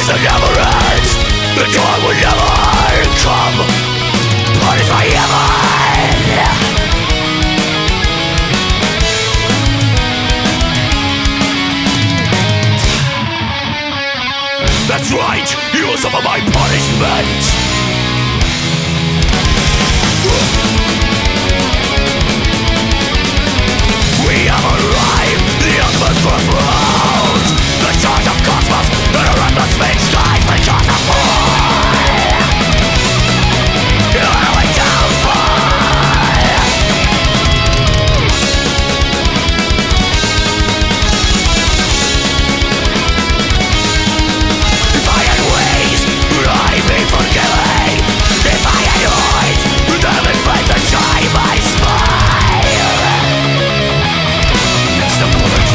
face that never ends. The dawn will never come. Punish my heaven. That's right, you will suffer my punishment. We have arrived, the ultimate crossroads. The charge of cosmos and a reckless fate skies because of fall. You are a downfall. If I had ways, would I be forgiven? If I had eyes, would I have flame to shine my smile? It's the bullet.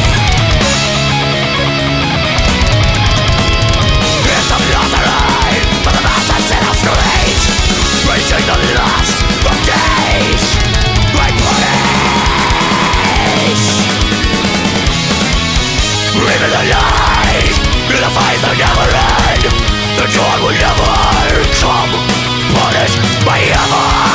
It's a lottery for the masses in our streets, racing the last of days. I punish. Breathing the light, in the fight that never end. The dawn will never come. Punish my heaven.